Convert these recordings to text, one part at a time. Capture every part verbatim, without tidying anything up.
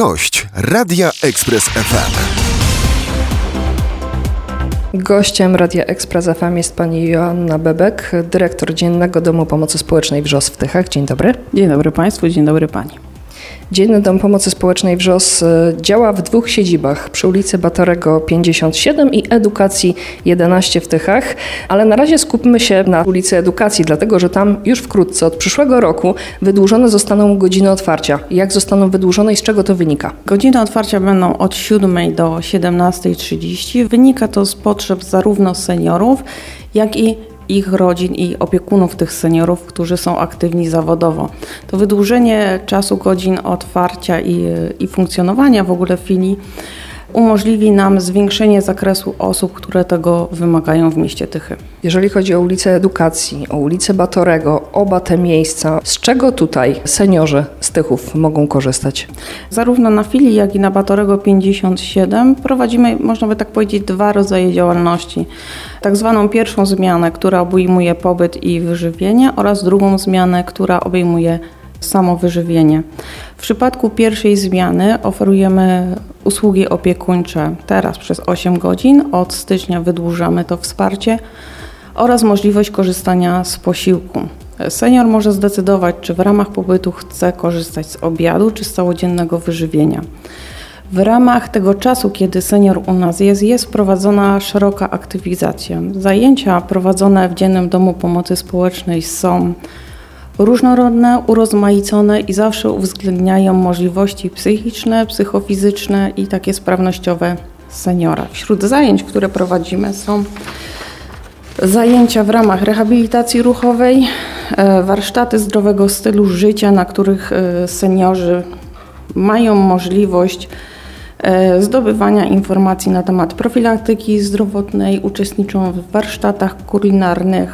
Gość Radia Express F M. Gościem Radia Express F M jest pani Joanna Bebek, dyrektor Dziennego Domu Pomocy Społecznej Wrzos w Tychach. Dzień dobry. Dzień dobry Państwu, dzień dobry Pani. Dzienny Dom Pomocy Społecznej Wrzos działa w dwóch siedzibach, przy ulicy Batorego pięćdziesiąt siedem i Edukacji jedenaście w Tychach, ale na razie skupmy się na ulicy Edukacji, dlatego że tam już wkrótce, od przyszłego roku, wydłużone zostaną godziny otwarcia. Jak zostaną wydłużone i z czego to wynika? Godziny otwarcia będą od siódmej do siedemnastej trzydzieści. Wynika to z potrzeb zarówno seniorów, jak i ich rodzin i opiekunów tych seniorów, którzy są aktywni zawodowo. To wydłużenie czasu godzin otwarcia i, i funkcjonowania w ogóle filii umożliwi nam zwiększenie zakresu osób, które tego wymagają w mieście Tychy. Jeżeli chodzi o ulicę Edukacji, o ulicę Batorego, oba te miejsca, z czego tutaj seniorzy z Tychów mogą korzystać? Zarówno na filii, jak i na Batorego pięćdziesiąt siedem prowadzimy, można by tak powiedzieć, dwa rodzaje działalności. Tak zwaną pierwszą zmianę, która obejmuje pobyt i wyżywienie, oraz drugą zmianę, która obejmuje samo wyżywienie. W przypadku pierwszej zmiany oferujemy usługi opiekuńcze teraz przez osiem godzin, od stycznia wydłużamy to wsparcie oraz możliwość korzystania z posiłku. Senior może zdecydować, czy w ramach pobytu chce korzystać z obiadu, czy z całodziennego wyżywienia. W ramach tego czasu, kiedy senior u nas jest, jest prowadzona szeroka aktywizacja. Zajęcia prowadzone w Dziennym Domu Pomocy Społecznej są różnorodne, urozmaicone i zawsze uwzględniają możliwości psychiczne, psychofizyczne i takie sprawnościowe seniora. Wśród zajęć, które prowadzimy, są zajęcia w ramach rehabilitacji ruchowej, warsztaty zdrowego stylu życia, na których seniorzy mają możliwość zdobywania informacji na temat profilaktyki zdrowotnej, uczestniczą w warsztatach kulinarnych,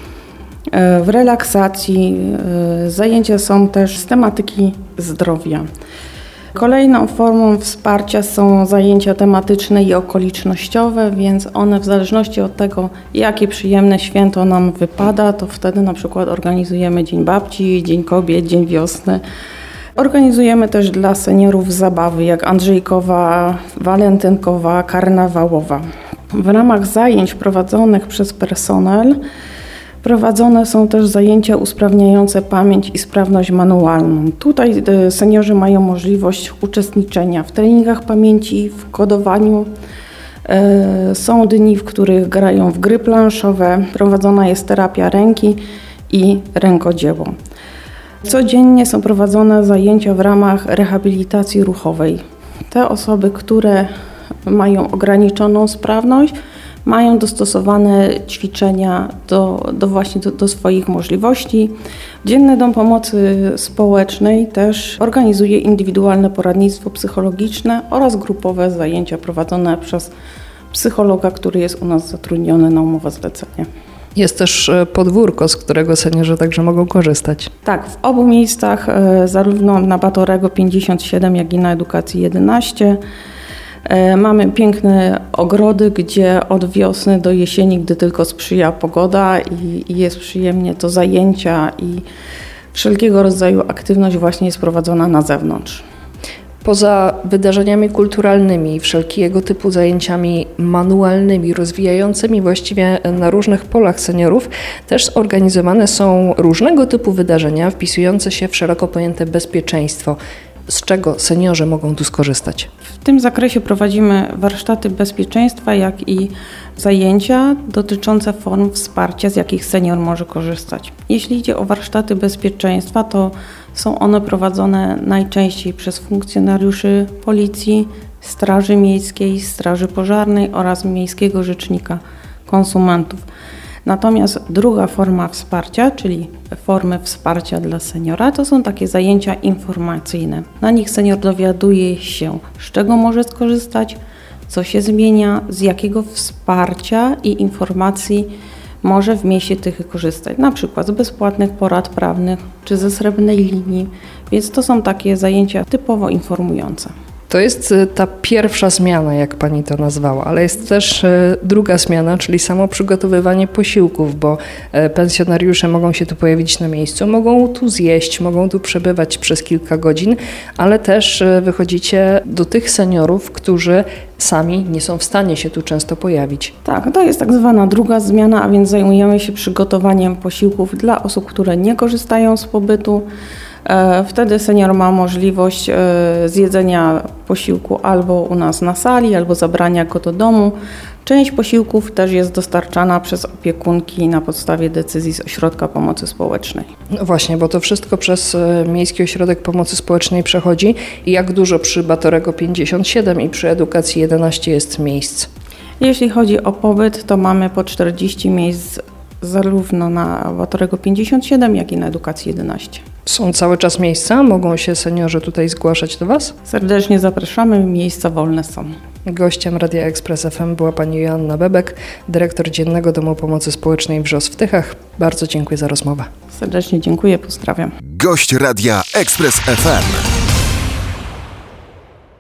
w relaksacji. Zajęcia są też z tematyki zdrowia. Kolejną formą wsparcia są zajęcia tematyczne i okolicznościowe, więc one w zależności od tego, jakie przyjemne święto nam wypada, to wtedy na przykład organizujemy Dzień Babci, Dzień Kobiet, Dzień Wiosny. Organizujemy też dla seniorów zabawy, jak Andrzejkowa, Walentynkowa, Karnawałowa. W ramach zajęć prowadzonych przez personel prowadzone są też zajęcia usprawniające pamięć i sprawność manualną. Tutaj seniorzy mają możliwość uczestniczenia w treningach pamięci, w kodowaniu. Są dni, w których grają w gry planszowe, prowadzona jest terapia ręki i rękodzieło. Codziennie są prowadzone zajęcia w ramach rehabilitacji ruchowej. Te osoby, które mają ograniczoną sprawność, mają dostosowane ćwiczenia do, do właśnie do, do swoich możliwości. Dzienny Dom Pomocy Społecznej też organizuje indywidualne poradnictwo psychologiczne oraz grupowe zajęcia prowadzone przez psychologa, który jest u nas zatrudniony na umowę zlecenia. Jest też podwórko, z którego seniorzy także mogą korzystać. Tak, w obu miejscach, zarówno na Batorego pięćdziesiąt siedem, jak i na Edukacji jedenaście, mamy piękne ogrody, gdzie od wiosny do jesieni, gdy tylko sprzyja pogoda i, i jest przyjemnie, to zajęcia i wszelkiego rodzaju aktywność właśnie jest prowadzona na zewnątrz. Poza wydarzeniami kulturalnymi, wszelkiego typu zajęciami manualnymi, rozwijającymi właściwie na różnych polach seniorów, też organizowane są różnego typu wydarzenia wpisujące się w szeroko pojęte bezpieczeństwo. Z czego seniorzy mogą tu skorzystać? W tym zakresie prowadzimy warsztaty bezpieczeństwa, jak i zajęcia dotyczące form wsparcia, z jakich senior może korzystać. Jeśli idzie o warsztaty bezpieczeństwa, to są one prowadzone najczęściej przez funkcjonariuszy Policji, Straży Miejskiej, Straży Pożarnej oraz Miejskiego Rzecznika Konsumentów. Natomiast druga forma wsparcia, czyli formy wsparcia dla seniora, to są takie zajęcia informacyjne. Na nich senior dowiaduje się, z czego może skorzystać, co się zmienia, z jakiego wsparcia i informacji może w mieście Tychy korzystać, na przykład z bezpłatnych porad prawnych czy ze srebrnej linii, więc to są takie zajęcia typowo informujące. To jest ta pierwsza zmiana, jak pani to nazwała, ale jest też druga zmiana, czyli samo przygotowywanie posiłków, bo pensjonariusze mogą się tu pojawić na miejscu, mogą tu zjeść, mogą tu przebywać przez kilka godzin, ale też wychodzicie do tych seniorów, którzy sami nie są w stanie się tu często pojawić. Tak, to jest tak zwana druga zmiana, a więc zajmujemy się przygotowaniem posiłków dla osób, które nie korzystają z pobytu. Wtedy senior ma możliwość zjedzenia posiłku albo u nas na sali, albo zabrania go do domu. Część posiłków też jest dostarczana przez opiekunki na podstawie decyzji z Ośrodka Pomocy Społecznej. No właśnie, bo to wszystko przez Miejski Ośrodek Pomocy Społecznej przechodzi. I jak dużo przy Batorego pięćdziesiąt siedem i przy Edukacji jedenaście jest miejsc? Jeśli chodzi o pobyt, to mamy po czterdzieści miejsc zarówno na Batorego pięćdziesiąt siedem, jak i na Edukacji jedenaście. Są cały czas miejsca? Mogą się seniorzy tutaj zgłaszać do Was? Serdecznie zapraszamy, miejsca wolne są. Gościem Radia Ekspres F M była pani Joanna Bebek, dyrektor Dziennego Domu Pomocy Społecznej Wrzos w Tychach. Bardzo dziękuję za rozmowę. Serdecznie dziękuję, pozdrawiam. Gość Radia Ekspres F M.